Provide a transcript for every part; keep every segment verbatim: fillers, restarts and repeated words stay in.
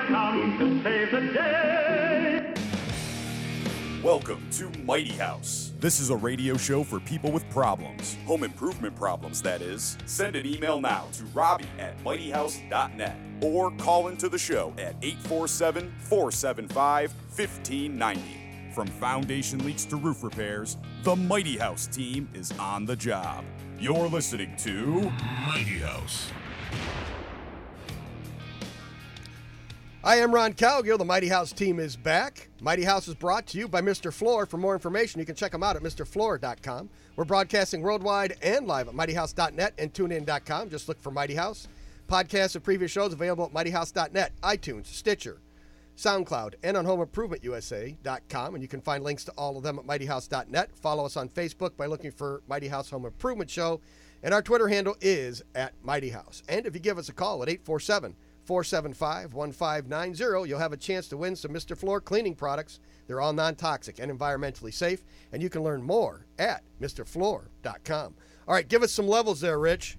I come to save the day. Welcome to Mighty House. This is a radio show for people with problems. Home improvement problems, that is. Send an email now to Robbie at mighty house dot net or call into the show at eight four seven, four seven five, one five nine zero. From foundation leaks to roof repairs, the Mighty House team is on the job. You're listening to Mighty House. I am Ron Calgill. The Mighty House team is back. Mighty House is brought to you by Mister Floor. For more information, you can check them out at Mr Floor dot com. We're broadcasting worldwide and live at mighty house dot net and tune in dot com. Just look for Mighty House. Podcasts of previous shows available at mighty house dot net, iTunes, Stitcher, SoundCloud, and on home improvement u s a dot com. And you can find links to all of them at mighty house dot net. Follow us on Facebook by looking for Mighty House Home Improvement Show. And our Twitter handle is at Mighty House. And if you give us a call at eight four seven, four seven five, one five nine zero, you'll have a chance to win some Mister Floor cleaning products. They're all non-toxic and environmentally safe. And you can learn more at Mr Floor dot com. All right, give us some levels there, Rich.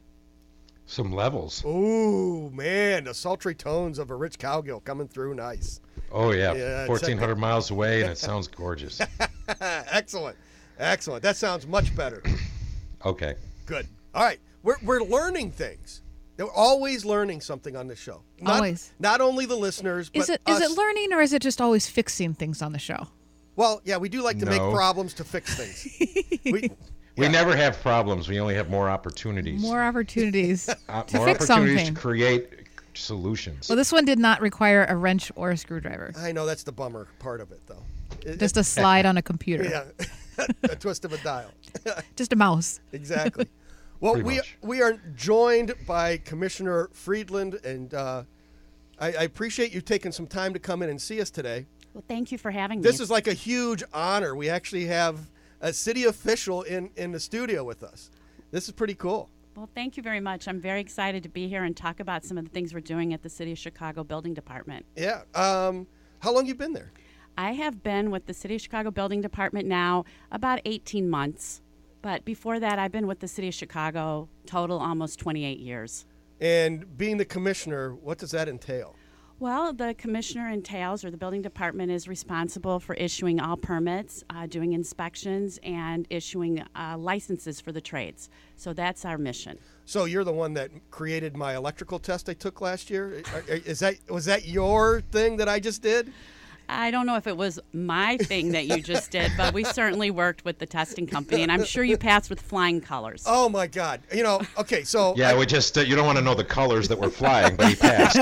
Some levels. Ooh, man, the sultry tones of a Rich Calgill coming through nice. Oh, yeah, Yeah, fourteen hundred miles away, and it sounds gorgeous. Excellent. Excellent. That sounds much better. Okay. Good. All right, we're, we're learning things. We're always learning something on this show. Not, Always. Not only the listeners, but Is it us. is it learning or is it just always fixing things on the show? Well, yeah, we do like to make No. problems to fix things. we, We yeah. never have problems. We only have more opportunities. More opportunities Uh, to more fix opportunities something. to create solutions. Well, this one did not require a wrench or a screwdriver. I know that's the bummer part of it, though. It- Just a slide on a computer. yeah, a twist of a dial. Just a mouse. Exactly. Well, Pretty we much. we are joined by Commissioner Friedland, and uh, I, I appreciate you taking some time to come in and see us today. Well, thank you for having me. This is like a huge honor. We actually have a city official in, in the studio with us. This is pretty cool. Well, thank you very much. I'm very excited to be here and talk about some of the things we're doing at the City of Chicago Building Department. Yeah. Um, how long you been there? I have been with the City of Chicago Building Department now about eighteen months. But before that, I've been with the City of Chicago total almost twenty-eight years. And being the commissioner, what does that entail? Well, the commissioner entails, or the building department is responsible for issuing all permits, uh, doing inspections, and issuing uh, licenses for the trades. So that's our mission. So you're the one that created my electrical test I took last year. Is that was that your thing that I just did? I don't know if it was my thing that you just did, but we certainly worked with the testing company, and I'm sure you passed with flying colors. Oh my God! You know, okay, so yeah, I, we just, uh, you don't want to know the colors that were flying, but he passed.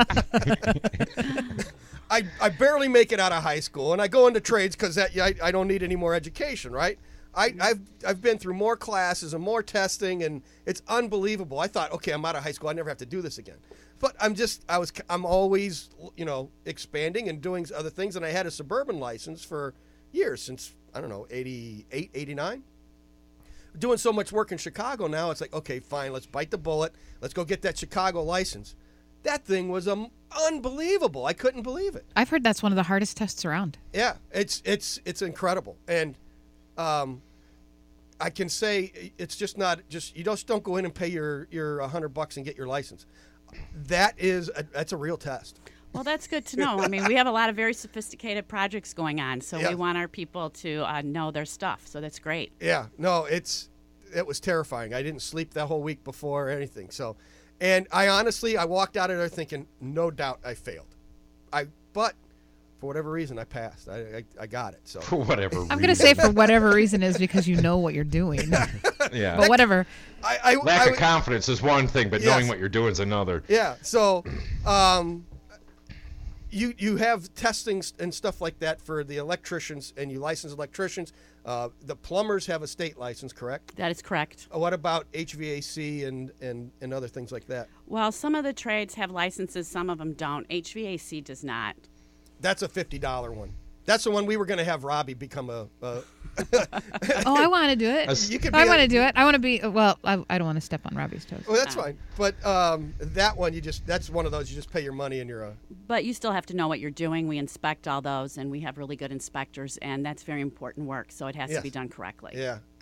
I, I barely make it out of high school, and I go into trades because I, I don't need any more education, right? I, I've I've been through more classes and more testing, and it's unbelievable. I thought, okay, I'm out of high school, I never have to do this again. But I'm just I was I'm always you know expanding and doing other things, and I had a suburban license for years since I don't know eighty-eight, eighty-nine. Doing so much work in Chicago now, it's like, okay, fine, let's bite the bullet. Let's go get that Chicago license. That thing was um, unbelievable. I couldn't believe it. I've heard that's one of the hardest tests around. Yeah, it's it's it's incredible, and um, I can say it's just not just you just don't go in and pay your your a hundred bucks and get your license. That is a, that's a real test. Well, that's good to know. I mean, we have a lot of very sophisticated projects going on, so Yeah. we want our people to uh, know their stuff. So that's great. Yeah, no, it's it was terrifying. I didn't sleep that whole week before or anything. So, and I honestly I walked out of there thinking, no doubt I failed. I but for whatever reason I passed. I I, I got it. So For whatever reason. I'm going to say for whatever reason is because you know what you're doing. Yeah. But whatever. I, I Lack I, of confidence is one thing, but Yes. knowing what you're doing is another. Yeah. So, um, you you have testing and stuff like that for the electricians, and you license electricians. Uh, the plumbers have a state license, correct? That is correct. Uh, What about H V A C and, and, and other things like that? Well, some of the trades have licenses, some of them don't. H V A C does not. That's a fifty dollar one. That's the one we were going to have Robbie become a. a Oh, I want to do it. As- you could be I a- want to do it. I want to be, well, I, I don't want to step on Robbie's toes. Well, that's fine. But um, that one, you just that's one of those you just pay your money and you're a. But you still have to know what you're doing. We inspect all those, and we have really good inspectors, and that's very important work, so it has Yes. to be done correctly. Yeah,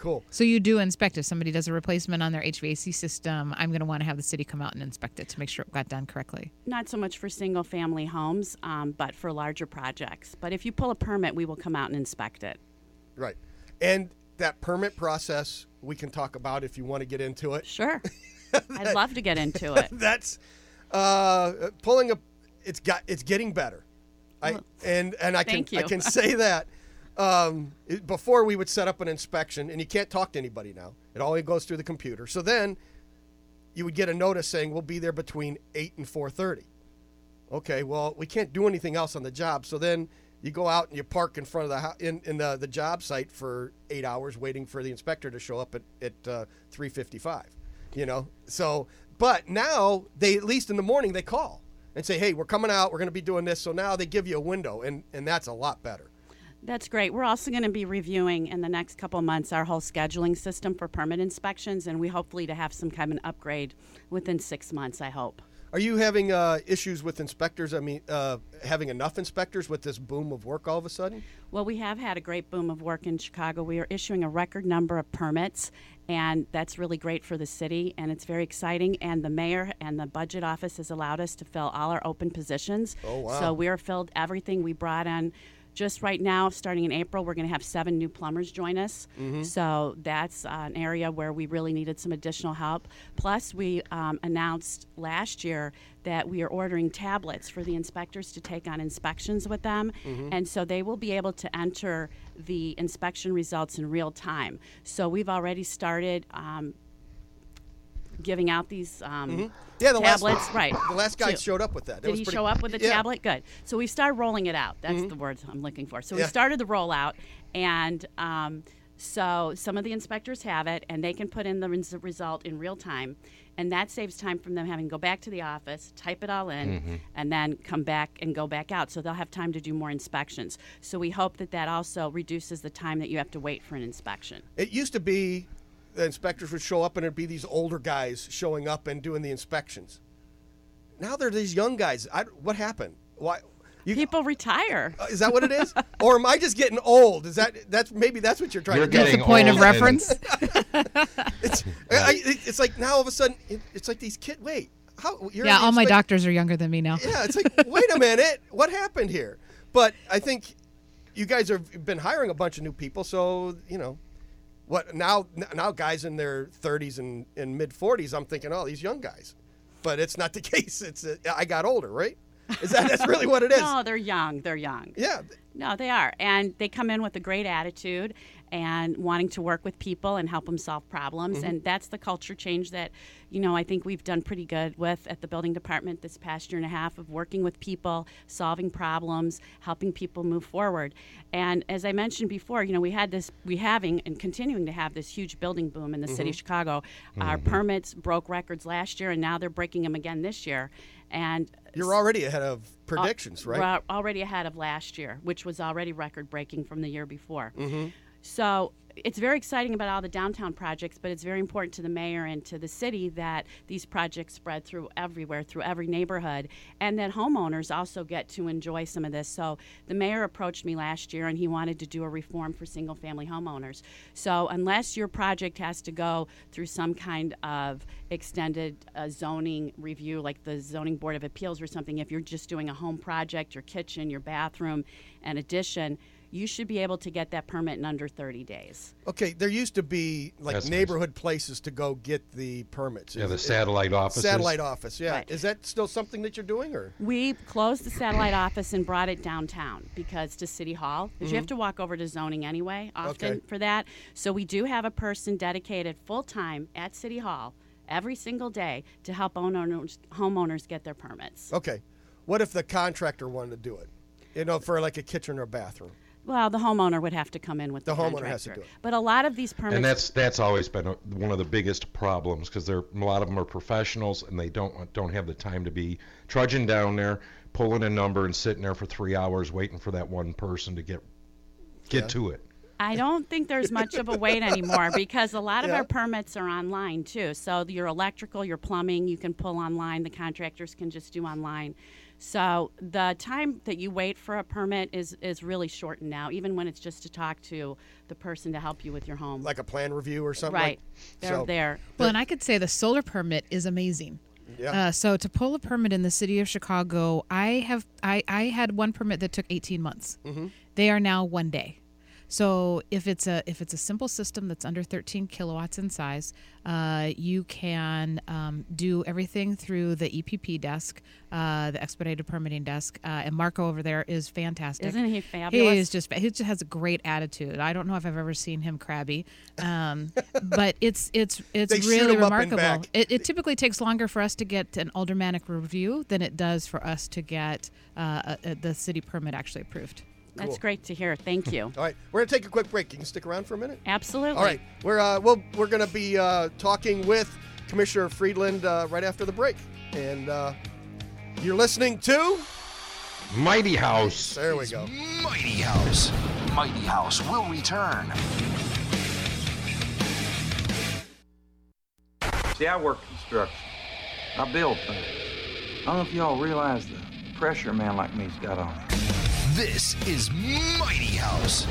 cool. So you do inspect if somebody does a replacement on their H V A C system. I'm going to want to have the city come out and inspect it to make sure it got done correctly. Not so much for single-family homes, um, but for larger projects. But if you pull a permit, we will come out and inspect it. Right. And that permit process, we can talk about if you want to get into it. Sure. I'd love to get into it. That's uh, pulling a. It's got. It's getting better. I Well, and and I can thank you. I can say that. Um, it, before we would set up an inspection, and you can't talk to anybody now. It all goes through the computer. So then, you would get a notice saying we'll be there between eight and four thirty. Okay. Well, we can't do anything else on the job. So then you go out and you park in front of the hou- in in the, the job site for eight hours, waiting for the inspector to show up at at uh, three fifty-five. You know. So, but now they at least in the morning they call and say, hey, we're coming out. We're going to be doing this. So now they give you a window, and and that's a lot better. That's great. We're also going to be reviewing in the next couple of months our whole scheduling system for permit inspections, and we hopefully to have some kind of an upgrade within six months, I hope. Are you having uh, issues with inspectors? I mean, uh, having enough inspectors with this boom of work all of a sudden? Well, we have had a great boom of work in Chicago. We are issuing a record number of permits, and that's really great for the city, and it's very exciting. And the mayor and the budget office has allowed us to fill all our open positions. Oh, wow. So we are filled everything. We brought on, just right now, starting in April, we're going to have seven new plumbers join us. Mm-hmm. So that's uh, an area where we really needed some additional help. Plus, we um, announced last year that we are ordering tablets for the inspectors to take on inspections with them. Mm-hmm. And so they will be able to enter the inspection results in real time. So we've already started um, giving out these um, Mm-hmm. Yeah, the last tablets. Right. The last guy So- showed up with that. That Did was he pretty- show up with a Yeah. tablet? Good. So we started rolling it out. That's the words I'm looking for. So Yeah. we started the rollout, and um, so some of the inspectors have it, and they can put in the res- result in real time, and that saves time from them having to go back to the office, type it all in, and then come back and go back out. So they'll have time to do more inspections. So we hope that that also reduces the time that you have to wait for an inspection. It used to be the inspectors would show up and it'd be these older guys showing up and doing the inspections. Now they're these young guys. I, what happened? Why? You, People retire. uh, is that what it is? Or am I just getting old? Is that that's maybe that's what you're trying You're to do? That's the Getting point of old and- reference. It's, I, it's like now all of a sudden it, it's like these kids. Wait, how? You're Yeah, the all my inspec- doctors are younger than me now. Yeah, it's like wait a minute, what happened here? But I think you guys have been hiring a bunch of new people, so you know. What now? Now guys in their thirties and, and mid forties, I'm thinking, oh, these young guys, but it's not the case. It's uh, I got older, right? Is that that's really what it is? No, they're young. They're young. Yeah, No, they are. And they come in with a great attitude and wanting to work with people and help them solve problems. Mm-hmm. And that's the culture change that, you know, I think we've done pretty good with at the building department this past year and a half of working with people, solving problems, helping people move forward. And as I mentioned before, you know, we had this, we having and continuing to have this huge building boom in the city of Chicago. Our permits broke records last year, and now they're breaking them again this year. And you're already ahead of predictions, right? we're al- already ahead of last year, which was already record breaking from the year before. Mm-hmm. So it's very exciting about all the downtown projects, but it's very important to the mayor and to the city that these projects spread through everywhere, through every neighborhood, and that homeowners also get to enjoy some of this. So the mayor approached me last year, and he wanted to do a reform for single-family homeowners. So unless your project has to go through some kind of extended uh, zoning review, like the Zoning Board of Appeals or something, if you're just doing a home project, your kitchen, your bathroom, and addition, you should be able to get that permit in under thirty days. Okay, there used to be like That's nice. neighborhood places to go get the permits. Yeah, Is the it- satellite offices. Satellite office, yeah. Right. Is that still something that you're doing, or? We closed the satellite office and brought it downtown because to City Hall, because you have to walk over to zoning anyway often Okay. for that. So we do have a person dedicated full-time at City Hall every single day to help owners, homeowners get their permits. Okay, what if the contractor wanted to do it? You know, for like a kitchen or bathroom. Well, the homeowner would have to come in with the, The homeowner contractor. has to do it. But a lot of these permits, And that's that's always been a, one of the biggest problems because they're a lot of them are professionals and they don't don't have the time to be trudging down there, pulling a number and sitting there for three hours waiting for that one person to get get Yeah. to it. I don't think there's much of a wait anymore because a lot of Yeah. our permits are online too. So your electrical, your plumbing, you can pull online. The contractors can just do online. So the time that you wait for a permit is, is really shortened now, even when it's just to talk to the person to help you with your home. Like a plan review or something? right. Like, They're so, there. Well, and I could say the solar permit is amazing. Yeah. Uh, so to pull a permit in the city of Chicago, I have I, I had one permit that took eighteen months. Mm-hmm. They are now one day. So if it's a if it's a simple system that's under thirteen kilowatts in size, uh, you can um, do everything through the E P P desk, uh, the expedited permitting desk. Uh, and Marco over there is fantastic. Isn't he fabulous? He is just he just has a great attitude. I don't know if I've ever seen him crabby, um, but it's it's it's They shoot really him up and remarkable. back. It, it typically takes longer for us to get an aldermanic review than it does for us to get uh, a, a, the city permit actually approved. That's Cool. great to hear. Thank you. All right, we're gonna take a quick break. You can stick around for a minute. Absolutely. All right, we're uh, we'll, we're gonna be uh, talking with Commissioner Friedland uh, right after the break, and uh, you're listening to. Mighty House. There we go. Mighty House. Mighty House will return. See, I work construction. I build things. I don't know if y'all realize the pressure a man like me's got on him. This is Mighty House.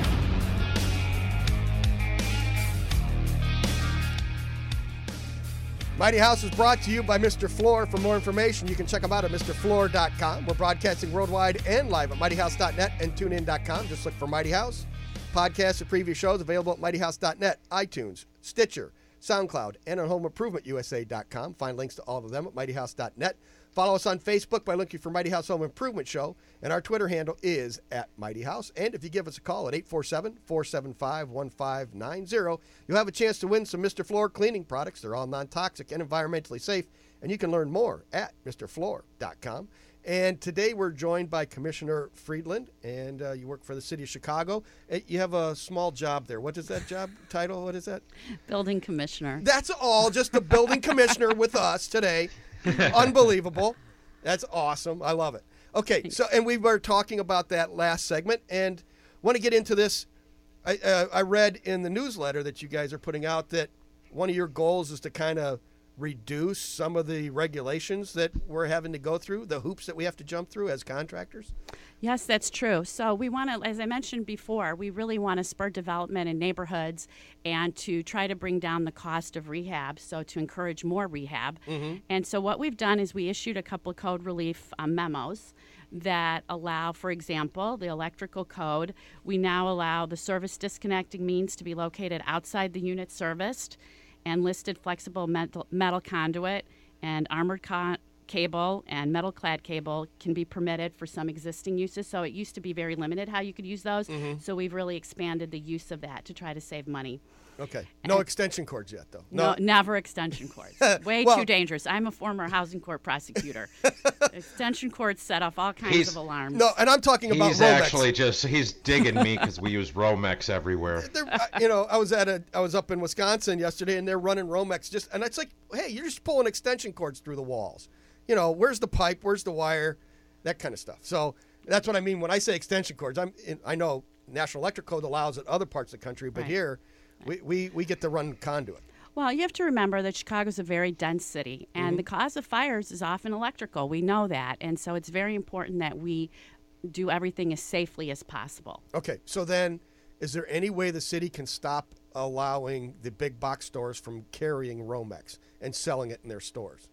Mighty House is brought to you by Mister Floor. For more information, you can check them out at Mr Floor dot com. We're broadcasting worldwide and live at Mighty House dot net and tune in dot com. Just look for Mighty House. Podcasts of previous shows available at Mighty House dot net, iTunes, Stitcher, SoundCloud, and on Home Improvement U S A dot com. Find links to all of them at Mighty House dot net. Follow us on Facebook by looking for Mighty House Home Improvement Show, and our Twitter handle is at Mighty House. And if you give us a call at eight four seven, four seven five, one five nine zero, you'll have a chance to win some Mister Floor cleaning products. They're all non-toxic and environmentally safe, and you can learn more at Mr Floor dot com. And today we're joined by Commissioner Friedland, and uh, you work for the city of Chicago. Uh, You have a small job there. What is that job title? What is that? Building commissioner. That's all. Just the building commissioner with us today. Unbelievable. That's awesome. I love it. Okay, so and we were talking about that last segment, and want to get into this. I, uh, I read in the newsletter that you guys are putting out that one of your goals is to kind of reduce some of the regulations that we're having to go through, the hoops that we have to jump through as contractors. Yes, that's true. So we want to, as I mentioned before, we really want to spur development in neighborhoods and to try to bring down the cost of rehab, so to encourage more rehab. Mm-hmm. And so what we've done is we issued a couple of code relief um, memos that allow, for example, the electrical code. We now allow the service disconnecting means to be located outside the unit serviced, and listed flexible metal, metal conduit and armored con- cable and metal clad cable can be permitted for some existing uses. So it used to be very limited how you could use those. Mm-hmm. So we've really expanded the use of that to try to save money. Okay. No and extension cords yet, though. No, no never extension cords. Way well, too dangerous. I'm a former housing court prosecutor. Extension cords set off all kinds He's, of alarms. No, and I'm talking about He's Romex. actually just, he's digging me because we use Romex everywhere. They're, uh, you know, I was at a, I was up in Wisconsin yesterday, and they're running Romex just, and it's like, hey, you're just pulling extension cords through the walls. You know, where's the pipe? Where's the wire? That kind of stuff. So that's what I mean when I say extension cords. I'm, in, I know National Electric Code allows it other parts of the country, but Right. here, we, we we get to run conduit. Well, you have to remember that Chicago's a very dense city, and Mm-hmm. the cause of fires is often electrical. We know that, and so it's very important that we do everything as safely as possible. Okay, so then, is there any way the city can stop allowing the big box stores from carrying Romex and selling it in their stores?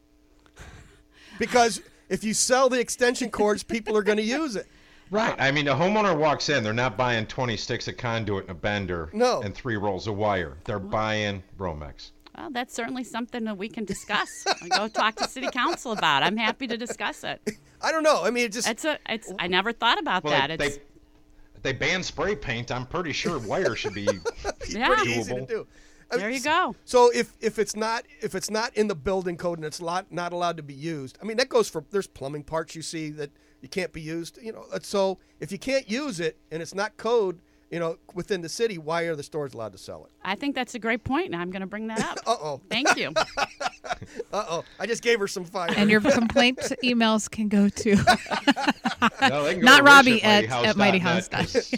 Because if you sell the extension cords, people are going to use it. Right. I mean, the homeowner walks in, they're not buying twenty sticks of conduit and a bender No. and three rolls of wire. They're buying Romex. Well, that's certainly something that we can discuss. Go talk to City Council about. I'm happy to discuss it. I don't know. I mean, it just It's a. It's. I never thought about Well, that. they, It's. they, they ban spray paint. I'm pretty sure wire should be Yeah. pretty easy to doable. do. I There mean, you go. So if, if it's not if it's not in the building code and it's lot, not allowed to be used, I mean that goes for there's plumbing parts you see that you can't be used. You know, so if you can't use it and it's not code, you know, within the city, why are the stores allowed to sell it? I think that's a great point, and I'm going to bring that up. Uh oh. Thank you. Uh oh. I just gave her some fire. And your complaint emails can go to No, they can go Not to Robbie Rich at- mighty house at mighty dot house net, 'cause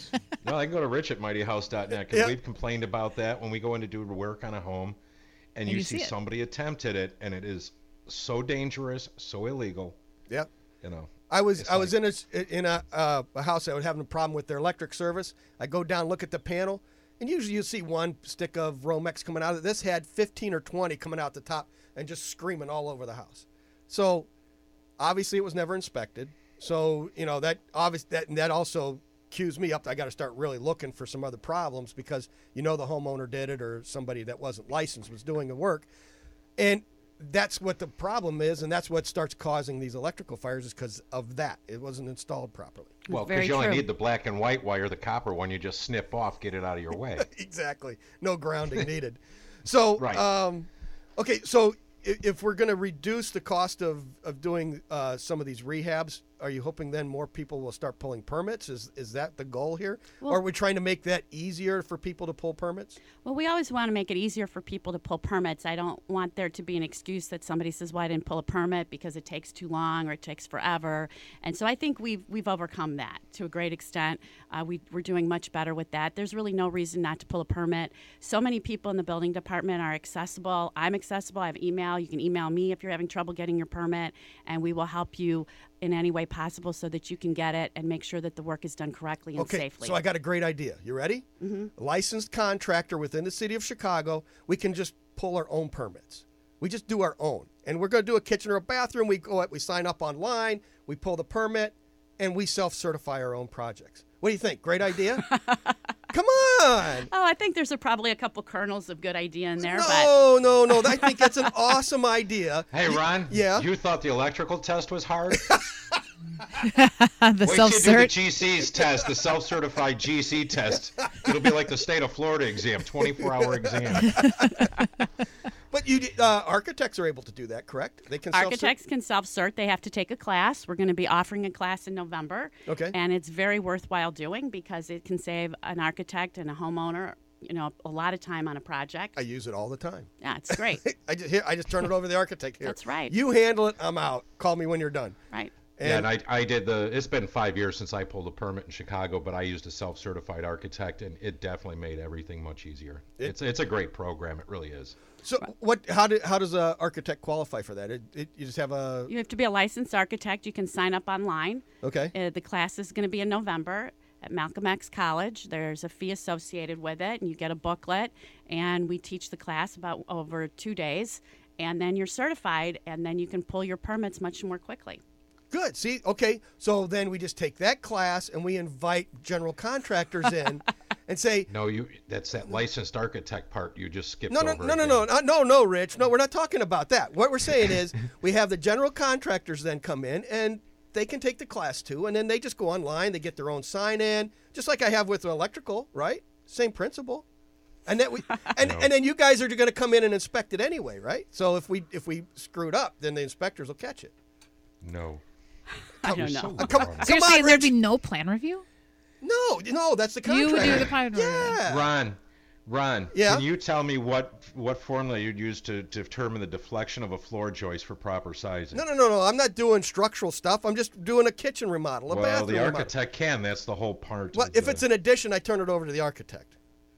Well, I can go to Rich at mighty house dot net because Yeah. we've complained about that when we go in to do work on a home, and, And you, you see, see it. somebody attempted it, and it is so dangerous, so illegal. Yep. You know. I was It's I was like- in a in a, uh, a house that was having a problem with their electric service. I go down, look at the panel, and usually you see one stick of Romex coming out of it. This had fifteen or twenty coming out the top and just screaming all over the house. So obviously it was never inspected. So you know that obvious that and that also cues me up. I got to start really looking for some other problems because you know the homeowner did it or somebody that wasn't licensed was doing the work, and that's what the problem is, and that's what starts causing these electrical fires is because of that. It wasn't installed properly. Well, Very because you only true. need the black and white wire, the copper one, you just snip off, get it out of your way. Exactly. No grounding needed. So, Right. um, okay, so i- if we're going to reduce the cost of, of doing uh, some of these rehabs, are you hoping then more people will start pulling permits? Is is that the goal here? Well- or are we trying to make that easier for people to pull permits? Well, we always want to make it easier for people to pull permits. I don't want there to be an excuse that somebody says, "Well, I didn't pull a permit because it takes too long or it takes forever." And so I think we've we've overcome that to a great extent. Uh, we, we're doing much better with that. There's really no reason not to pull a permit. So many people in the building department are accessible. I'm accessible. I have email. You can email me if you're having trouble getting your permit, and we will help you in any way possible so that you can get it and make sure that the work is done correctly and Okay, safely. so I got a great idea. You ready? Mm-hmm. Licensed contractor within the city of Chicago. We can just pull our own permits. We just do our own. And we're going to do a kitchen or a bathroom. We go, we sign up online, we pull the permit, and we self-certify our own projects. What do you think? Great idea? Come on. Oh, I think there's a, probably a couple kernels of good idea in there, but No, no, no. I think that's an awesome idea. Hey, Ron. Yeah? You thought the electrical test was hard? the Wait till self you do the cert. G C's test, the self-certified G C test. It'll be like the state of Florida exam, twenty-four hour exam. But you, uh, architects are able to do that, correct? They can self-cert- architects can self-cert. They have to take a class. We're going to be offering a class in November. Okay. And it's very worthwhile doing because it can save an architect and a homeowner, you know, a lot of time on a project. I use it all the time. Yeah, it's great. I just, here, I just turn it over to the architect here. That's right. You handle it. I'm out. Call me when you're done. Right. Yeah, and I, I did the, it's been five years since I pulled a permit in Chicago, but I used a self-certified architect, and it definitely made everything much easier. It- it's it's a great program, it really is. So what? How do how does a architect qualify for that? It, it, you just have a You have to be a licensed architect. You can sign up online. okay. Uh, the class is going to be in November at Malcolm X College. There's a fee associated with it, and you get a booklet, and we teach the class about over two days, and then you're certified, and then you can pull your permits much more quickly. Good. See, okay. So then we just take that class and we invite general contractors in and say, No, you that's that licensed architect part you just skipped no, no, over no, no, again. no, no, no, no, Rich. No, we're not talking about that. What we're saying is we have the general contractors then come in and they can take the class too, and then they just go online. They get their own sign in, just like I have with electrical, right? Same principle. And then we, and, No. and then you guys are going to come in and inspect it anyway, right? So if we if we screwed up, then the inspectors will catch it. No. I You're don't so know. Uh, come- wrong. So you're Come on, saying there'd Rich. be no plan review? No, no, that's the You contract. would do the plan review. Yeah. Ron, Ron, Yeah? can you tell me what what formula you'd use to, to determine the deflection of a floor joist for proper sizing? No, no, no, no. I'm not doing structural stuff. I'm just doing a kitchen remodel, a well, bathroom the remodel. architect can. That's the whole part. Well, of if the- it's an addition, I turn it over to the architect.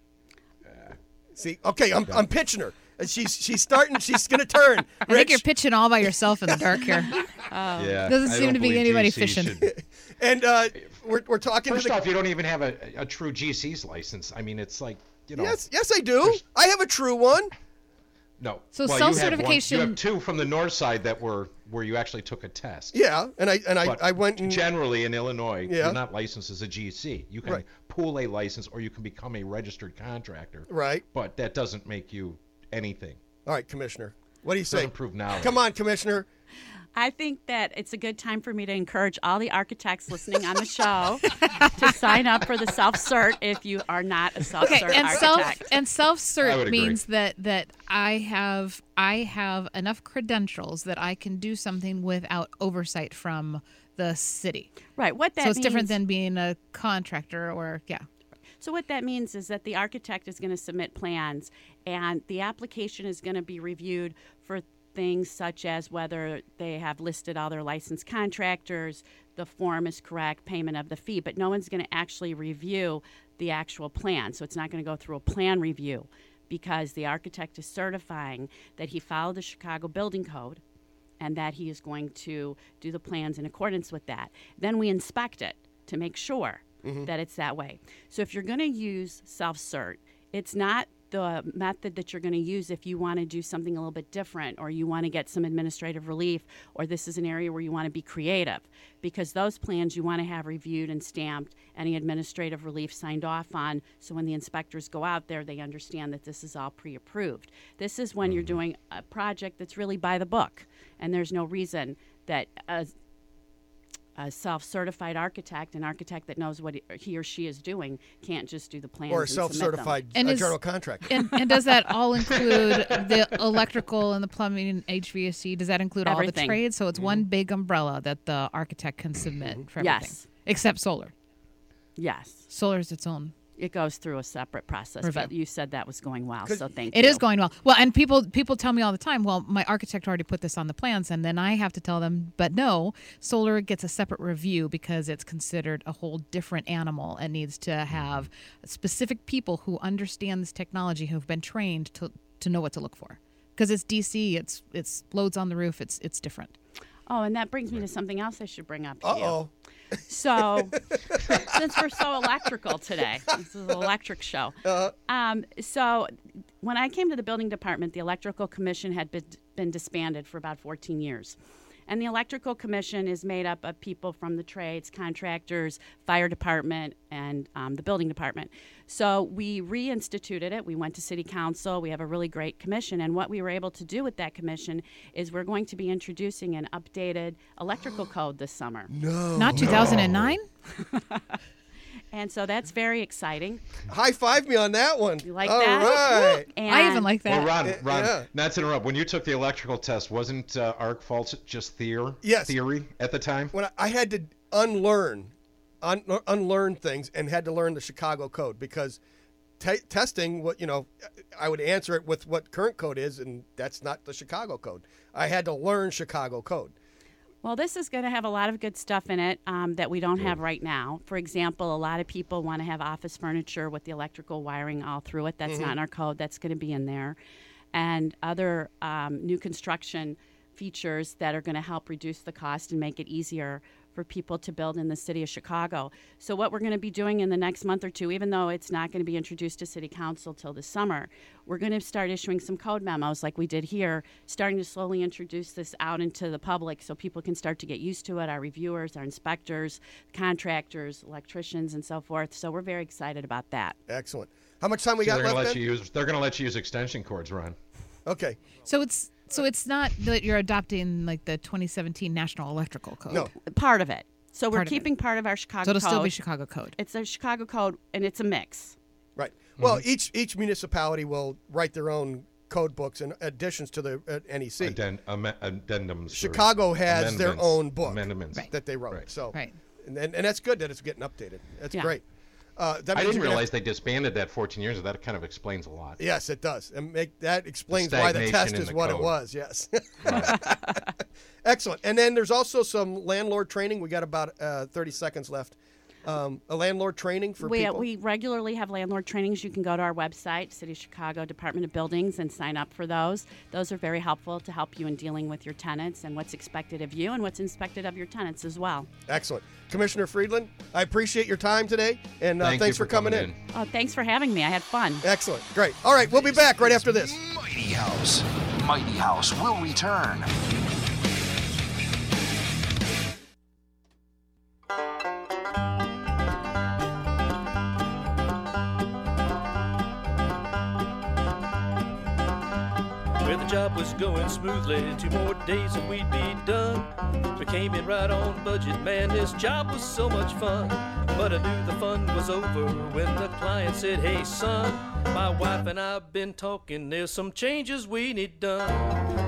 See, okay, I'm, I'm pitching her. And she's she's starting. She's gonna turn. I think you're Rich. pitching all by yourself in the dark here. yeah, doesn't I seem don't to be believe anybody G C fishing. should- And uh, we're we're talking First to the. off, you don't even have a, a true G C's license. I mean, it's like you know. Yes, yes, I do. I have a true one. No. So well, you have one- self-certification- You have two from the north side that were where you actually took a test. Yeah, and I and I, But I went and generally in Illinois, Yeah. you're not licensed as a G C. You can Right. pool a license or you can become a registered contractor. right. But that doesn't make you anything. All right, Commissioner. What do you say? Doesn't prove knowledge. Come on, Commissioner. I think that it's a good time for me to encourage all the architects listening on the show to sign up for the self-cert if you are not a self-cert Okay, and self architect. and self I would cert agree. means that that I have I have enough credentials that I can do something without oversight from the city. Right. What that so it's different means- than being a contractor or yeah. So what that means is that the architect is going to submit plans, and the application is going to be reviewed for things such as whether they have listed all their licensed contractors, the form is correct, payment of the fee, but no one's going to actually review the actual plan. So it's not going to go through a plan review because the architect is certifying that he followed the Chicago Building Code and that he is going to do the plans in accordance with that. Then we inspect it to make sure mm-hmm. that it's that way. So if you're going to use self-cert, it's not the method that you're going to use if you want to do something a little bit different, or you want to get some administrative relief, or this is an area where you want to be creative, because those plans you want to have reviewed and stamped, any administrative relief signed off on, so when the inspectors go out there, they understand that this is all pre-approved. This is when you're doing a project that's really by the book, and there's no reason that a, a self-certified architect, an architect that knows what he or she is doing, can't just do the plans or a and submit them. self-certified And uh, is- general contractor. And, and does that all include the electrical and the plumbing and H V A C? Does that include all the Everything. trades? So it's one big umbrella that the architect can submit for everything. Yes. Except solar. Yes. Solar is its own. It goes through a separate process, Review. but you said that was going well, 'Cause so thank It you. is going well. Well, and people people tell me all the time, well, my architect already put this on the plans, and then I have to tell them, but no, solar gets a separate review because it's considered a whole different animal and needs to have specific people who understand this technology, who've been trained to to know what to look for. Because it's D C, it's it's loads on the roof, it's it's different. Oh, and that brings me to something else I should bring up to you. Uh-oh. So, since we're so electrical today, this is an electric show. Uh-huh. Um, so, when I came to the building department, the electrical commission had been, been disbanded for about fourteen years. And the electrical commission is made up of people from the trades, contractors, fire department, and um, the building department. So we reinstituted it. We went to city council. We have a really great commission. And what we were able to do with that commission is we're going to be introducing an updated electrical code this summer. No. Not two thousand nine? And so that's very exciting. High five me on that one. You like All that? right. And I even like that. Well, Ron, Yeah, Ron, yeah. not to interrupt. When you took the electrical test, wasn't uh, arc faults just theory? Yes. Theory at the time. When I, I had to unlearn, un, unlearn things, and had to learn the Chicago code because t- testing, what you know, I would answer it with what current code is, and that's not the Chicago code. I had to learn Chicago code. Well, this is going to have a lot of good stuff in it um, that we don't have right now. For example, a lot of people want to have office furniture with the electrical wiring all through it. That's Mm-hmm. not in our code. That's going to be in there. And other um, new construction features that are going to help reduce the cost and make it easier for people to build in the city of Chicago. So what we're going to be doing in the next month or two, even though it's not going to be introduced to city council till the summer, we're going to start issuing some code memos like we did here, starting to slowly introduce this out into the public so people can start to get used to it, our reviewers, our inspectors, contractors, electricians, and so forth. So we're very excited about that. Excellent. How much time we So got they're gonna left? let Ben? you use. They're going to let you use extension cords, Ron. Okay. So it's so it's not that you're adopting like the twenty seventeen National Electrical Code. No. Part of it. So we're Part of it. keeping part of our Chicago So it'll code. still be Chicago code. It's a Chicago code, and it's a mix. Right. Well, Mm-hmm. each each municipality will write their own code books and additions to the uh, N E C. Addend- am- addendums. or Chicago has their amendments. own book Amendments. Right. that they wrote. Right. So, Right. and, and and that's good that it's getting updated. That's Yeah. great. Uh, that I means didn't you're gonna realize they disbanded that fourteen years ago. That kind of explains a lot. have- Yes, it does, and make that explains why the stagnation test in is the what it code. was. Yes. Excellent. And then there's also some landlord training. We got about uh, thirty seconds left. Um, a landlord training for we, people. we regularly have landlord trainings. You can go to our website, City of Chicago Department of Buildings, and sign up for those. Those are very helpful to help you in dealing with your tenants and what's expected of you and what's expected of your tenants as well. Excellent. Commissioner Friedland, I appreciate your time today, and uh, Thank thanks you for coming, in. in. Oh, thanks for having me. I had fun. Excellent. Great. All right, we'll be back right after this. Mighty House. Mighty House will return. Where the job was going smoothly, two more days and we'd be done. We came in right on budget, man, this job was so much fun. But I knew the fun was over when the client said, hey son, my wife and I've been talking, there's some changes we need done.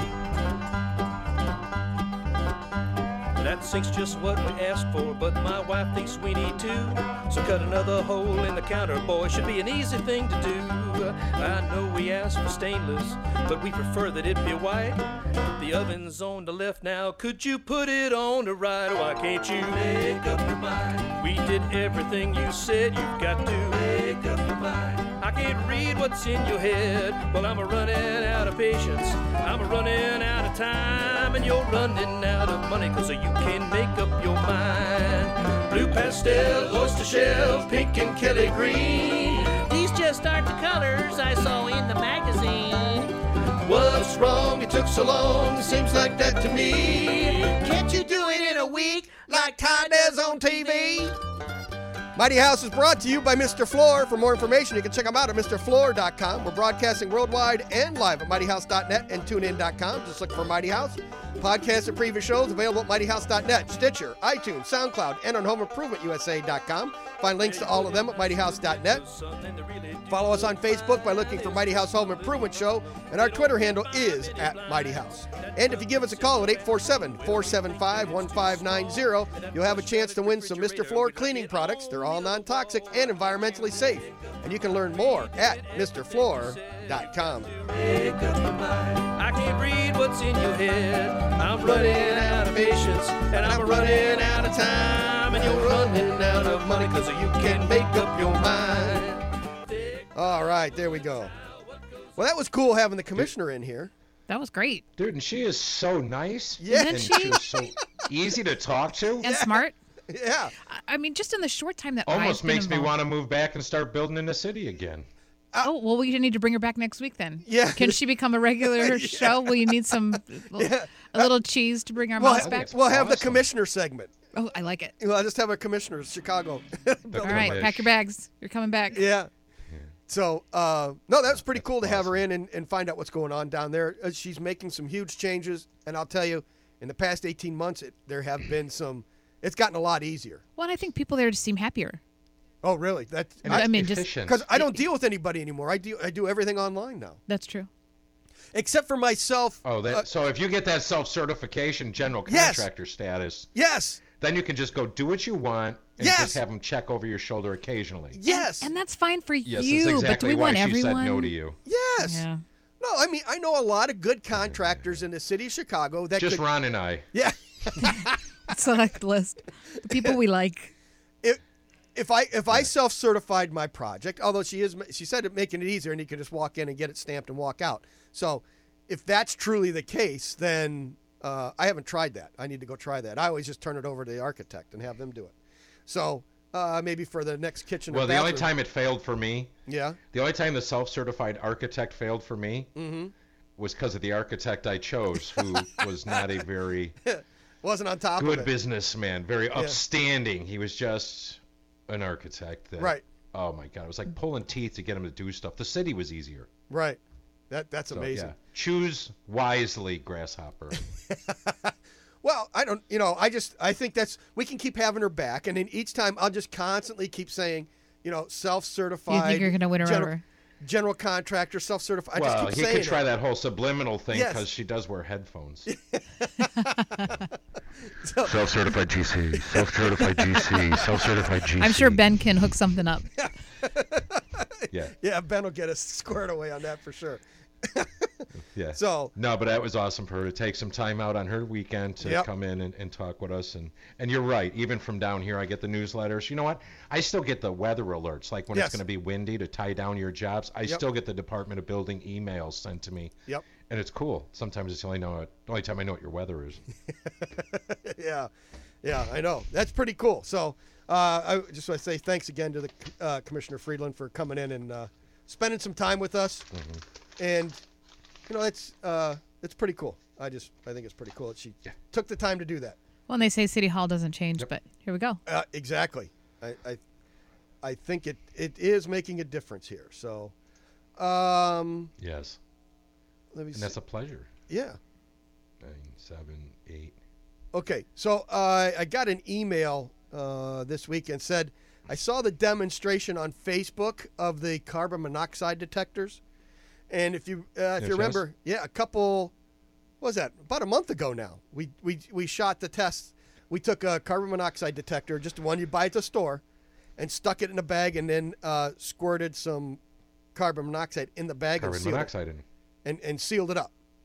That sink's just what we asked for, but my wife thinks we need to. So cut another hole in the counter, boy, should be an easy thing to do. I know we asked for stainless, but we prefer that it be white. The oven's on the left now. Could you put it on the right? Why can't you make up your mind? We did everything you said. You've got to make up your mind. I can't read what's in your head. Well, I'm a running out of patience. I'm a running out of time. And you're running out of money because you can't make up your mind. Blue pastel, oyster shell, pink and Kelly green. These just aren't the colors I saw in the magazine. What's wrong? It took so long. Seems like that to me. Can't you do it in a week like Todd does on T V? Mighty House is brought to you by Mister Floor. For more information, you can check them out at Mr Floor dot com. We're broadcasting worldwide and live at Mighty House dot net and tune in dot com. Just look for Mighty House. Podcasts and previous shows available at Mighty House dot net, Stitcher, iTunes, SoundCloud, and on Home Improvement U S A dot com. Find links to all of them at Mighty House dot net. Follow us on Facebook by looking for Mighty House Home Improvement Show, and our Twitter handle is at Mighty House. And if you give us a call at eight four seven, four seven five, one five nine zero, you'll have a chance to win some Mister Floor cleaning products. They're all non-toxic and environmentally safe. And you can learn more at Mr Floor dot com. I can't read what's in your head. I'm running out of patience, and I'm running out of time, and you're running out of money because you can't make up your mind. All right, there we go. Well, that was cool having the commissioner in here. That was great. Dude, and she is so nice. Yeah. Isn't And she? she was so easy to talk to. And smart. Yeah. I- I mean, just in the short time that Almost I've been makes me involved- want to move back and start building in the city again. Oh, well, we need to bring her back next week then. Yeah. Can she become a regular show? Will you need some, Yeah. a little cheese to bring our We'll, mouse ha- back? we'll have the Awesome. commissioner segment. Oh, I like it. Well, I'll just have a commissioner, Chicago. All right, Commish. pack your bags. You're coming back. Yeah. So, uh, no, that was pretty cool to have her awesome. in and, and find out what's going on down there. Uh, she's making some huge changes, and I'll tell you, in the past eighteen months, it, there have been some. It's gotten a lot easier. Well, and I think people there just seem happier. Oh, really? That And I it's mean, just- efficient. because I don't deal with anybody anymore. I do I do everything online now, That's true. except for myself. Oh, that, uh, so if you get that self-certification general Yes. contractor status, yes, then you can just go do what you want and Yes. just have them check over your shoulder occasionally. yes, And that's fine for Yes, you, that's but do exactly we why want she everyone? said no to you. yes. Yeah. No, I mean I know a lot of good contractors in the city of Chicago that Just could. Ron and I. Yeah. Select list. The people we like. If if I if I self-certified my project, although she is she said it making it easier and you can just walk in and get it stamped and walk out. So if that's truly the case, then uh, I haven't tried that. I need to go try that. I always just turn it over to the architect and have them do it. So uh, maybe for the next kitchen. or Well, the only bathroom- time it failed for me, Yeah. the only time the self-certified architect failed for me Mm-hmm. was because of the architect I chose, who was not a very Wasn't on top of good it. businessman, very upstanding. He was just an architect. That, Right. Oh my God, it was like pulling teeth to get him to do stuff. The city was easier. Right. That that's So, amazing. yeah. Choose wisely, grasshopper. Well, I don't, you know, I just, I think that's, we can keep having her back. And then each time I'll just constantly keep saying, you know, self-certified. You think you're gonna win her general, over? General contractor, self-certified. I well, just keep he saying could try it. that whole subliminal thing Yes. because she does wear headphones. So- Self-certified G C, self-certified G C, self-certified G C. I'm sure Ben can hook something up. Yeah, Yeah, Ben will get us squared away on that for sure. yeah. So, No, but that was awesome for her to take some time out on her weekend to Yep. come in and, and talk with us. And, and you're right. Even from down here, I get the newsletters. You know what? I still get the weather alerts, like when Yes. it's going to be windy to tie down your jobs. I Yep. still get the Department of Building emails sent to me. yep. And it's cool. Sometimes it's the only, know, the only time I know what your weather is. Yeah. Yeah, I know. That's pretty cool. So, uh, I just want to say thanks again to the uh, Commissioner Friedland for coming in and uh, spending some time with us. Mm-hmm. And, you know, it's, uh, it's pretty cool. I just, I think it's pretty cool that she Yeah. took the time to do that. Well, and they say City Hall doesn't change, but here we go. Uh, exactly. I, I, I think it, it is making a difference here. So, um, Yes. let me And see. that's a pleasure. Yeah. Nine, seven, eight. Okay. So uh, I got an email uh, this week and said, I saw the demonstration on Facebook of the carbon monoxide detectors. And if you, uh, if Yeah, you show us. remember, yeah, a couple, what was that? About a month ago now. We, we, we shot the test. We took a carbon monoxide detector, just the one you buy at the store, and stuck it in a bag and then uh, squirted some carbon monoxide in the bag Carbon and sealed monoxide it. in. And, and sealed it up.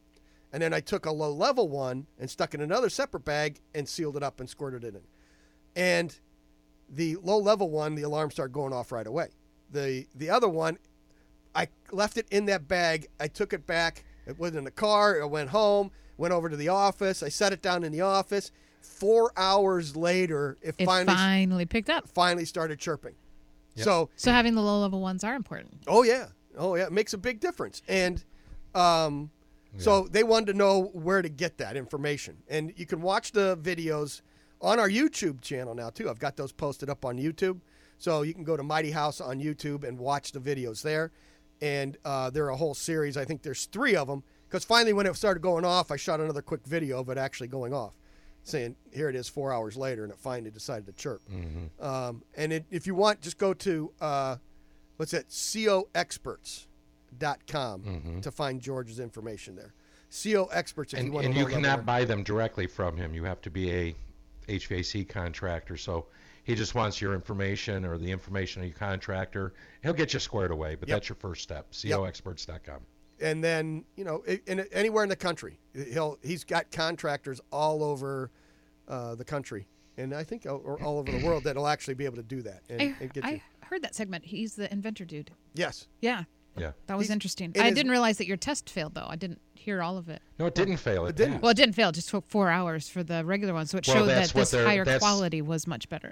And then I took a low-level one and stuck in another separate bag and sealed it up and squirted it in. And the low-level one, the alarm started going off right away. The the other one, I left it in that bag. I took it back. It was in the car. I went home, went over to the office. I set it down in the office. Four hours later, it, It finally finally picked up. finally started chirping. Yep. So, So having the low level ones are important. oh yeah, oh yeah, it makes a big difference. And um, so they wanted to know where to get that information. And you can watch the videos on our YouTube channel now too. I've got those posted up on YouTube, so you can go to Mighty House on YouTube and watch the videos there. And uh, they're a whole series. I think there's three of them. Because finally, when it started going off, I shot another quick video of it actually going off, saying, here it is four hours later, and it finally decided to chirp. Mm-hmm. Um, and it, if you want, just go to, uh, what's that, co experts dot com Mm-hmm. to find George's information there. Co Experts, if And, you want and to you look up cannot there. buy them directly from him. You have to be a H V A C contractor. So he just wants your information or the information of your contractor. He'll get you squared away, but Yep. that's your first step. co experts dot com. And then, you know, i- in, anywhere in the country. He'll, he's got contractors all over uh, the country. And I think all, or all over the world that'll actually be able to do that. And, I, and get I you. heard that segment. He's the inventor dude. Yes. Yeah. Yeah. That was He's- interesting. it I is- didn't realize that your test failed, though. I didn't hear all of it. No, it didn't fail. It, It didn't. passed. Well, it didn't fail. It just took four hours for the regular one. So it Well, showed that's that what this they're- higher that's- quality was much better.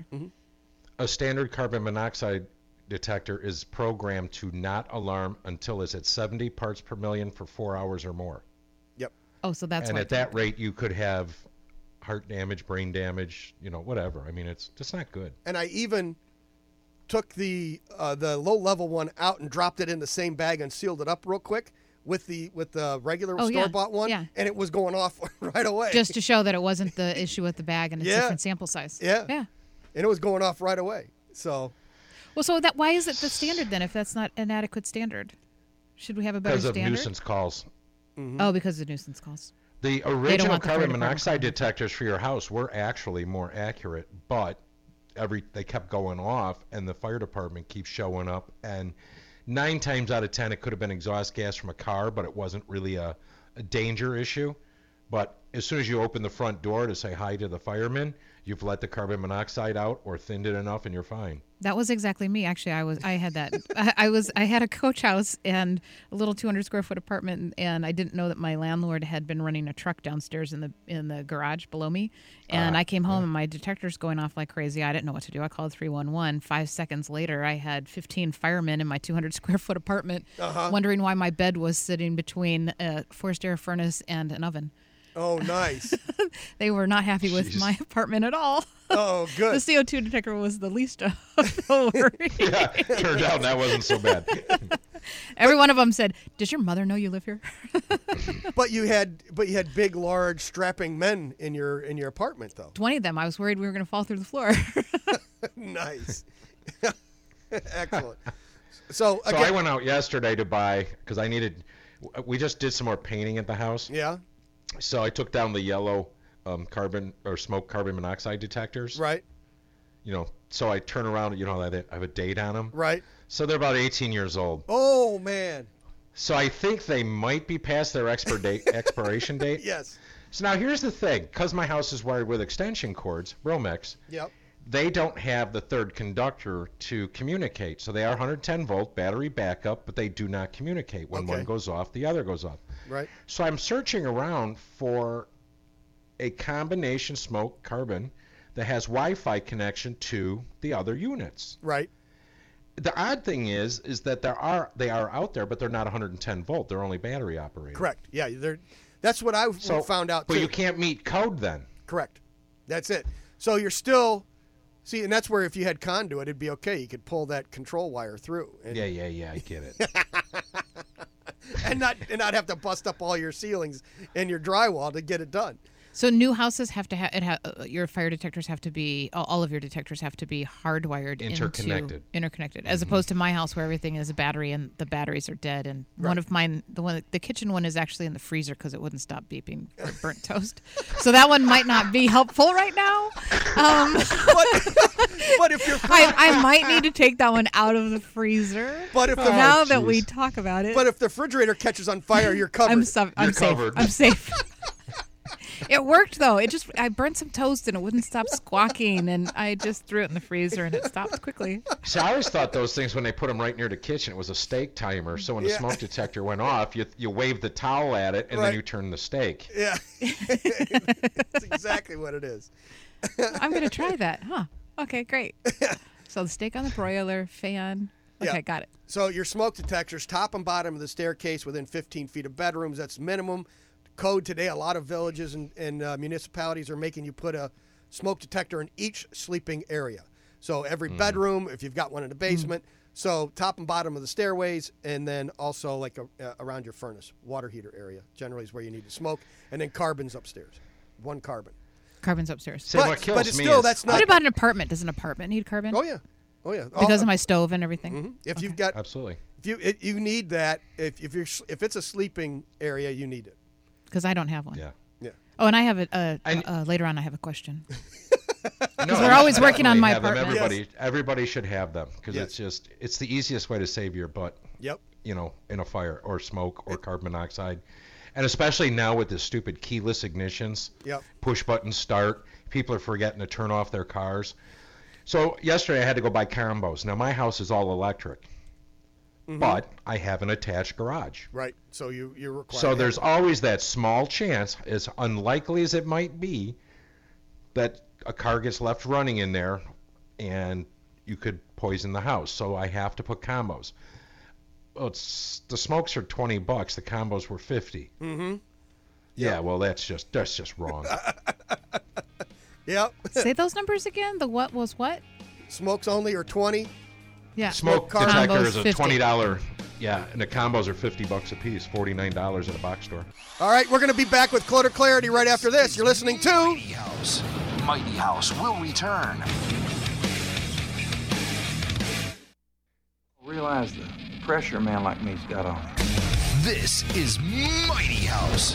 A standard carbon monoxide detector is programmed to not alarm until it's at seventy parts per million for four hours or more. Yep. Oh, so that's and why at that rate, you could have heart damage, brain damage, you know, whatever. I mean, it's just not good. And I even took the uh, the low level one out and dropped it in the same bag and sealed it up real quick with the with the regular Oh, yeah. store bought one, Yeah. and it was going off right away. just to show that it wasn't the issue with the bag and it's Yeah. different sample size. Yeah. Yeah. and it was going off right away. So Well, so that why is it the standard then? If that's not an adequate standard, should we have a better Because of standard? nuisance calls. Oh, because of nuisance calls. The original want the fire carbon department monoxide calling. detectors for your house were actually more accurate, but every they kept going off, and the fire department keeps showing up. And nine times out of ten, it could have been exhaust gas from a car, but it wasn't really a, a danger issue. But as soon as you open the front door to say hi to the firemen, you've let the carbon monoxide out or thinned it enough, and you're fine. That was exactly me. Actually, I was I had that. I, I was I had a coach house and a little two hundred square foot apartment, and, and I didn't know that my landlord had been running a truck downstairs in the in the garage below me. And Ah, I came home and my detector's going off like crazy. I didn't know what to do. I called three one one. Five seconds later, I had fifteen firemen in my two hundred square foot apartment, Uh-huh. wondering why my bed was sitting between a forced air furnace and an oven. oh, nice. They were not happy with Jeez. my apartment at all. Oh, The good. C O two detector was the least of the worry. Yeah, turned out that wasn't so bad. Every one of them said, "Does your mother know you live here?" But you had but you had big, large, strapping men in your in your apartment, though. twenty of them. I was worried we were going to fall through the floor. Nice. Excellent. So So again, I went out yesterday to buy, because I needed, we just did some more painting at the house. yeah, So I took down the yellow um, carbon or smoke carbon monoxide detectors. right, You know, so I turn around, you know, I have a date on them. right. So they're about eighteen years old. Oh man, So I think they might be past their expir date, expiration date. yes, So now here's the thing, because my house is wired with extension cords, Romex, yep, they don't have the third conductor to communicate. So they are one hundred ten volt battery backup, but they do not communicate. When Okay. one goes off, the other goes off. right, So I'm searching around for a combination smoke carbon that has Wi-Fi connection to the other units. right. The odd thing is, is that there are they are out there, but they're not one hundred ten volt. They're only battery operated. Correct. Yeah, they're. That's what I So found out But too. you can't meet code then. Correct. That's it. So you're still. See, and that's where if you had conduit, it'd be okay. You could pull that control wire through, and, Yeah, yeah, yeah. I get it. and not and not have to bust up all your ceilings and your drywall to get it done. So new houses have to have it. Ha- uh, your fire detectors have to be all all of your detectors have to be hardwired Interconnected. into interconnected, as opposed to my house where everything is a battery and the batteries are dead. And one of mine, the one, the kitchen one, is actually in the freezer because it wouldn't stop beeping for burnt toast. So that one might not be helpful right now. Um, but, but if you're, I, I might need to take that one out of the freezer. But if the, now Oh, that we jeez. talk about it, but if the refrigerator catches on fire, you're covered. I'm su- I'm You're safe. covered. I'm safe. It worked though. It just I burnt some toast and it wouldn't stop squawking, and I just threw it in the freezer and it stopped quickly. See, I always thought those things when they put them right near the kitchen, it was a steak timer. So when the Yeah. smoke detector went off, you you waved the towel at it and Right. then you turned the steak. Yeah, that's exactly what it is. I'm gonna try that. Huh? Okay, great. So the steak on the broiler, fan. Okay, Yeah. got it. So your smoke detectors, top and bottom of the staircase, within fifteen feet of bedrooms. That's minimum. Code today. A lot of villages and, and uh, municipalities are making you put a smoke detector in each sleeping area. So every bedroom, if you've got one in the basement. So top and bottom of the stairways, and then also like a, uh, around your furnace, water heater area. Generally is where you need to smoke, and then carbons upstairs. One carbon. Carbon's upstairs. See, But- what kills but it's me still- is that's not- What about an apartment? Does an apartment need carbon? Oh yeah, oh yeah. Because All- of my stove and everything. Mhm. If you've got, absolutely. if you it, you need that. If if you're s- if it's a sleeping area, you need it. Because I don't have one. Yeah. Yeah. Oh, and I have a uh, And- uh, later on. I have a question. No, we're always I working on definitely my have them. apartment. Everybody, everybody should have them because Yes. it's just it's the easiest way to save your butt. Yep. You know, in a fire or smoke or carbon monoxide, and especially now with the stupid keyless ignitions, Yep. push button start, people are forgetting to turn off their cars. So yesterday I had to go buy combos. Now my house is all electric, but I have an attached garage. Right. So you you're required. So to there's have always that small chance, as unlikely as it might be, that a car gets left running in there and you could poison the house. So I have to put combos. Well, it's, the smokes are twenty bucks. The combos were fifty. Mm-hmm. Yeah, well, that's just that's just wrong. it. Yep. Say those numbers again. The what was what? Smokes only or twenty. Yeah. Smoke Combos detector is a fifty. twenty dollar. Yeah, and the combos are fifty bucks a piece, forty-nine dollars at a box store. All right, we're going to be back with Clutter Clarity right after this. You're listening to Mighty House. Mighty House will return. Realize the pressure a man like me's got on him. This is Mighty House.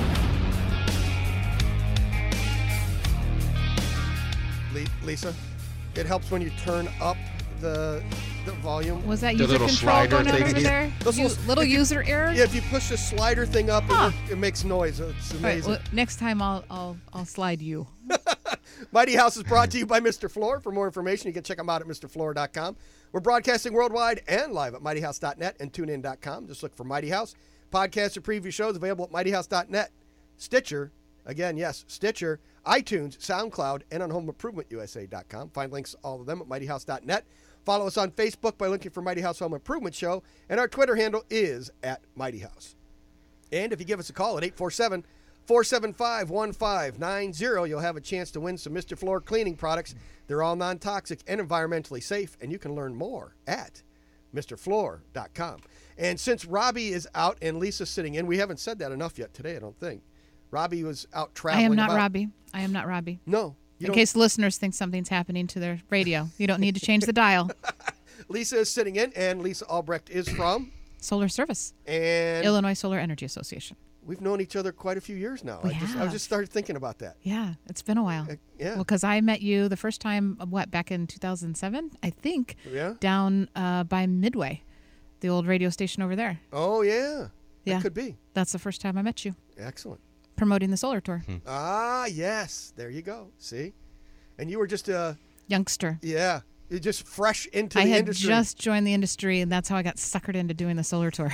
Le- Lisa. It helps when you turn up the the volume. Was that The user little control slider going on thing. over there? Those You- little- little if you- user error. Yeah, if you push the slider thing up, it Huh. work- it, makes noise. It's All right, amazing. well, next time I'll I'll I'll slide you. Mighty House is brought to you by Mister Floor. For more information, you can check them out at Mr Floor dot com. We're broadcasting worldwide and live at Mighty House dot net and tune in dot com. Just look for Mighty House. Podcasts or preview shows available at Mighty House dot net. Stitcher, again, yes, Stitcher, iTunes, SoundCloud, and on Home Improvement U S A dot com. Find links to all of them at Mighty House dot net. Follow us on Facebook by looking for Mighty House Home Improvement Show, and our Twitter handle is at Mighty House. And if you give us a call at eight four seven, four seven five, one five nine zero, you'll have a chance to win some Mister Floor cleaning products. They're all non-toxic and environmentally safe, and you can learn more at Mr Floor dot com. And since Robbie is out and Lisa's sitting in, we haven't said that enough yet today, I don't think. Robbie was out I traveling. am not about. Robbie. I am not Robbie. No. You In don't- case listeners think something's happening to their radio, you don't need to change the dial. Lisa is sitting in, and Lisa Albrecht is from. Solar Service, And Illinois Solar Energy Association. we've known each other quite a few years now. We I just I have. just started thinking about that. Yeah, it's been a while. Uh, yeah. Well, because I met you the first time, uh, what, back in two thousand seven, I think, Yeah. down uh, by Midway, the old radio station over there. Oh yeah. Yeah. That could be. That's the first time I met you, Excellent. promoting the solar tour. Ah, yes. There you go. See? And you were just uh Youngster. yeah, you're just fresh into I the had industry. just joined the industry, and that's how I got suckered into doing the solar tour.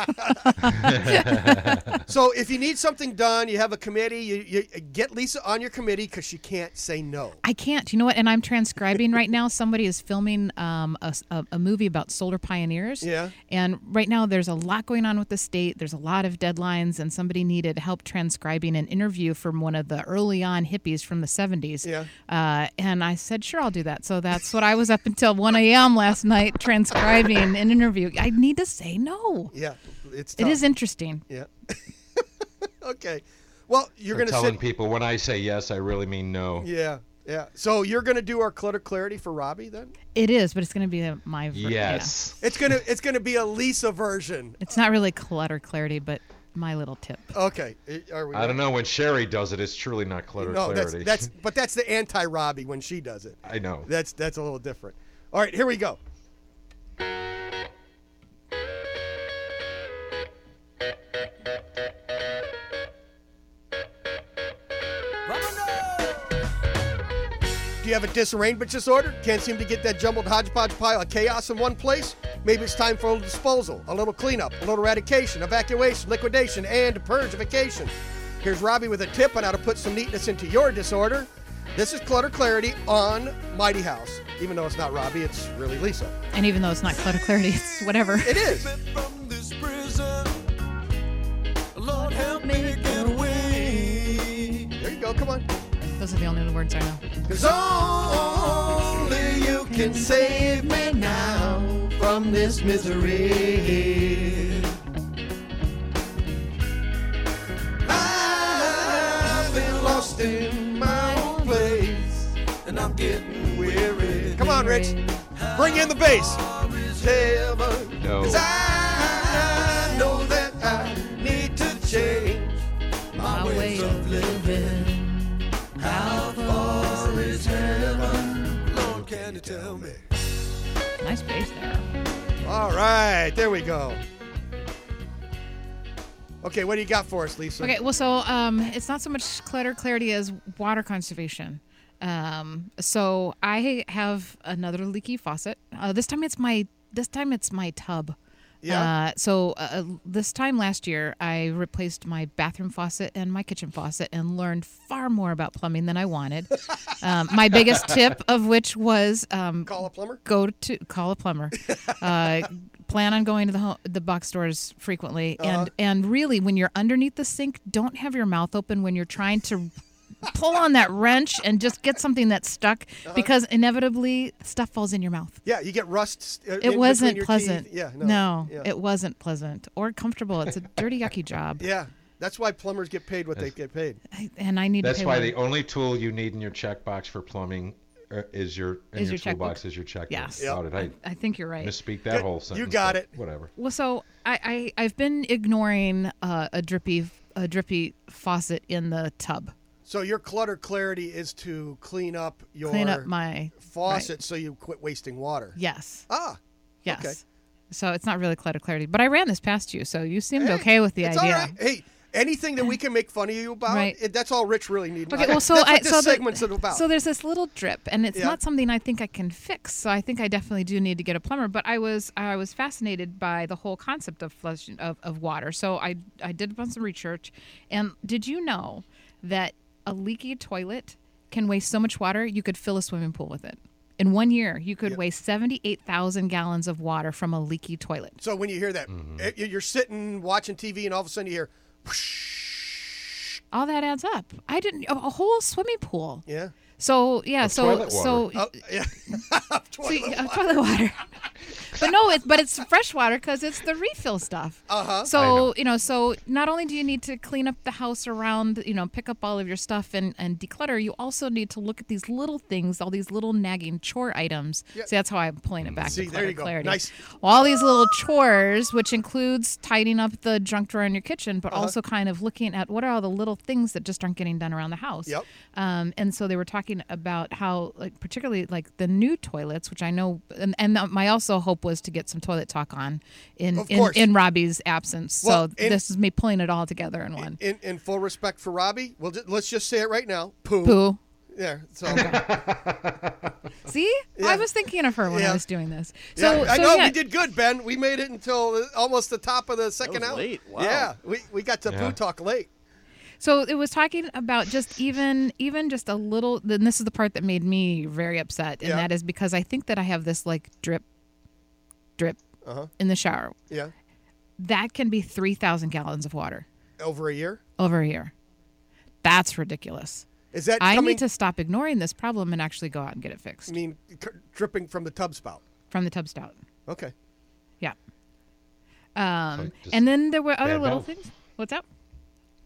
So if you need something done, you have a committee, you, you get Lisa on your committee because she can't say no. I can't. You know what? And I'm transcribing right now. Somebody is filming um, a, a, a movie about solar pioneers. Yeah. And right now there's a lot going on with the state. There's a lot of deadlines, and somebody needed help transcribing an interview from one of the early on hippies from the seventies. Yeah. Uh, and I said, sure, I'll do that. So that's what I was up until one a.m. last night transcribing an interview. I need to say no. Yeah, it's It tough. is interesting. Yeah. Okay. Well, you're I'm going to telling sit. people when I say yes, I really mean no. Yeah, yeah. So you're going to do our clutter clarity for Robbie then? It is, but it's going to be a, my ver- Yes. It's gonna it's gonna be a Lisa version. yeah. It's not really clutter clarity, but my little tip. Okay. Are we I don't know. When Sherry does it, it's truly not clutter No, that's clarity. that's but that's the anti-Robbie when she does it. I know. That's that's a little different. All right, here we go. Do you have a disarrangement disorder? Can't seem to get that jumbled hodgepodge pile of chaos in one place? Maybe it's time for a little disposal, a little cleanup, a little eradication, evacuation, liquidation, and purgification. Here's Robbie with a tip on how to put some neatness into your disorder. This is Clutter Clarity on Mighty House. Even though it's not Robbie, it's really Lisa. And even though it's not clutter clarity, it's whatever. It is. Lord, help me get away. There you go. Come on. Those are the only words I know. Cause only you can save me now from this misery. I've been lost in my own place, and I'm getting weary. Come on, Rich. Bring in the bass. Heaven. No. Cause I know that I need to change my, My ways way of living. How far is heaven? Lord, can you tell me? Nice bass there. All right, there we go. Okay, what do you got for us, Lisa? Okay, well, so um, it's not so much clutter clarity as water conservation. Um, so I have another leaky faucet. Uh, this time it's my this time it's my tub. Yeah. Uh, so uh, this time last year, I replaced my bathroom faucet and my kitchen faucet and learned far more about plumbing than I wanted. um, my biggest tip of which was um, Call a plumber? Go to call a plumber. uh, plan on going to the home, the box stores frequently, Uh-huh. and and really, when you're underneath the sink, don't have your mouth open when you're trying to pull on that wrench and just get something that's stuck, Uh-huh. because inevitably stuff falls in your mouth. Yeah, you get rust. Uh, in It between wasn't your pleasant. teeth. Yeah, no. no yeah. it wasn't pleasant or comfortable. It's a dirty, yucky job. Yeah, that's why plumbers get paid what they get paid. I- and I need That's to pay why one. the only tool you need in your checkbox for plumbing uh, is your in Is your, your checkbook. toolbox is your checkbook. Yes. Got it. I, I think you're right. misspeak that Good. whole You sentence. got but it. Whatever. Well, so I, I I've been ignoring uh, a drippy a drippy faucet in the tub. So your clutter clarity is to clean up your Clean up my faucet right. so you quit wasting water. Yes. Ah, Yes. okay. So it's not really clutter clarity, but I ran this past you, so you seemed Hey, okay with the it's idea. all right. Hey, anything that we can make fun of you about, Right. it, that's all Rich really needs. Okay, well, so that's I what this so the- segment's about. So there's this little drip, and it's Yeah. not something I think I can fix. So I think I definitely do need to get a plumber. But I was I was fascinated by the whole concept of flushing of, of water. So I I did a bunch of research, and did you know that a leaky toilet can waste so much water you could fill a swimming pool with it? In one year, you could Yeah. waste seventy-eight thousand gallons of water from a leaky toilet. So when you hear that, Mm-hmm. eh, you're sitting watching T V, and all of a sudden you hear, All that adds up. I didn't a, a whole swimming pool. yeah, So yeah, Of so toilet so water. oh, yeah, See, toilet uh, water. toilet water. But no, it's but it's fresh water because it's the refill stuff. Uh huh. I So know. you know, so not only do you need to clean up the house around, you know, pick up all of your stuff and, and declutter, you also need to look at these little things, all these little nagging chore items. Yeah. See, that's how I'm pulling it back. See, to there clutter you go. clarity. Nice. All these little chores, which includes tidying up the junk drawer in your kitchen, but Uh-huh. also kind of looking at what are all the little things that just aren't getting done around the house. Yep. Um, and so they were talking about how, like, particularly like the new toilets, which I know, and, and my also hope was to get some toilet talk on in Of in, course. in Robbie's absence. Well, so in- this is me pulling it all together in one. In, in full respect for Robbie, well, ju- let's just say it right now. Poo. Poo. There. So, See, Yeah. I was thinking of her when Yeah. I was doing this. So yeah, I so, know yeah. we did good, Ben. We made it until uh, almost the top of the second was hour. late. Wow. Yeah, we, we got to Yeah. poo talk late. So it was talking about just even even just a little. Then this is the part that made me very upset, and Yeah. that is because I think that I have this like drip, drip Uh-huh. in the shower. Yeah, That can be three thousand gallons of water over a year. over a year. That's ridiculous. Is that I coming? need to stop ignoring this problem and actually go out and get it fixed I mean, c- dripping from the tub spout. from the tub spout. Okay. Yeah. Um, Like just and then there were other bad little health. things. What's up?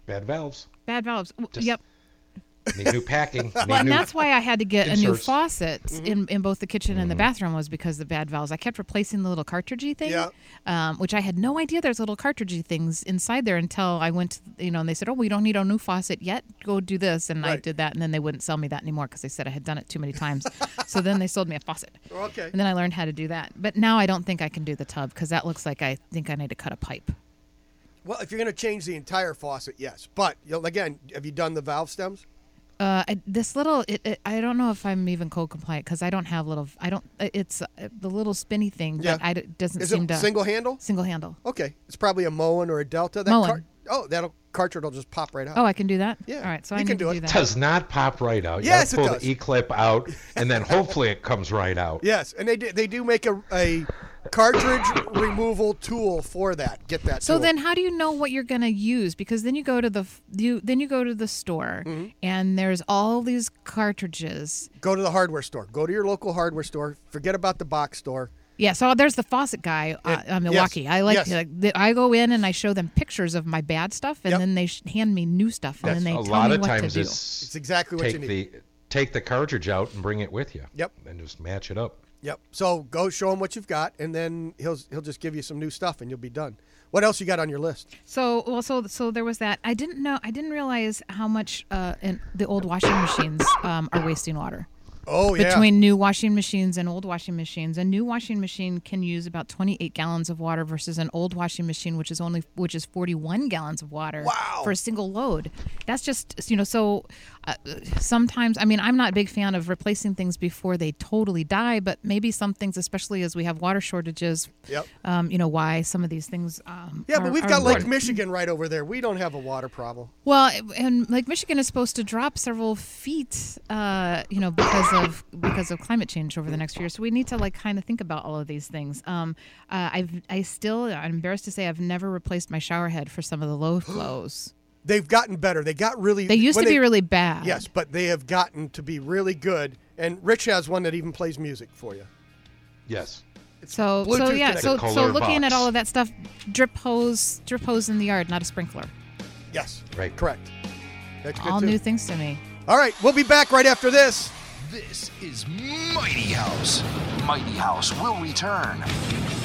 Bad valves. Bad valves. W- Just- Yep. Need new packing. Need Well, and new that's why I had to get a new inserts. faucet Mm-hmm. in, in both the kitchen and the bathroom was because of the bad valves. I kept replacing the little cartridgey thing, Yeah. um, which I had no idea there's little cartridgey things inside there until I went, to, you know, and they said, oh, we don't need a new faucet yet. Go do this. And I Right. did that, and then they wouldn't sell me that anymore because they said I had done it too many times. So then they sold me a faucet. Okay. And then I learned how to do that. But now I don't think I can do the tub because that looks like I think I need to cut a pipe. Well, if you're going to change the entire faucet, yes. But, you know, again, have you done the valve stems? Uh, I, this little, it, it, I don't know if I'm even code compliant because I don't have little. I don't. It's uh, the little spinny thing. Yeah. But I, it doesn't Is seem it to single handle? single handle. Okay. It's probably a Moen or a Delta. That Moen. car- oh, that'll cartridge will just pop right out. Oh, I can do that. Yeah. All right. So You I can need do to it. do that. Does not pop right out. You Yes, gotta it pull does. the E-clip out, and then hopefully it comes right out. Yes, and they do, they do make a, a cartridge removal tool for that. Get that. So tool. then, how do you know what you're gonna use? Because then you go to the f- you then you go to the store, Mm-hmm. and there's all these cartridges. Go to the hardware store. Go to your local hardware store. Forget about the box store. Yeah, so there's the faucet guy uh, Yeah, uh, Milwaukee. yes, I like, yes. like the, I go in and I show them pictures of my bad stuff, and Yep. then they sh- hand me new stuff, and then they a tell lot me of what times to do. it's It's exactly what take you need. the take the cartridge out and bring it with you. Yep. And just match it up. Yep. So go show him what you've got, and then he'll he'll just give you some new stuff, and you'll be done. What else you got on your list? So well, so so there was that. I didn't know. I didn't realize how much uh, in the old washing machines um, are wasting water. Oh yeah. Between new washing machines and old washing machines, a new washing machine can use about twenty-eight gallons of water versus an old washing machine, which is only which is forty-one gallons of water Wow. for a single load. That's just you know. So uh, sometimes, I mean, I'm not a big fan of replacing things before they totally die, but maybe some things, especially as we have water shortages. Yep. Um, you know why some of these things. Um, Yeah, are- but we've are got Lake important. Michigan right over there. We don't have a water problem. Well, and Lake Michigan is supposed to drop several feet, uh, you know, because of because of climate change over the next few years. So we need to like kind of think about all of these things. Um, uh, I've I still I'm embarrassed to say I've never replaced my shower head for some of the low flows. They've gotten better. They got really. They used when to be they- really bad. Yes, but they have gotten to be really good. And Rich has one that even plays music for you. Yes. So so Bluetooth yeah. So connected. so Kohler looking at box. all of that stuff, drip hose drip hose in the yard, not a sprinkler. Yes. Right. Correct. That's good All too. new things to me. All right, we'll be back right after this. This is Mighty House. Mighty House will return.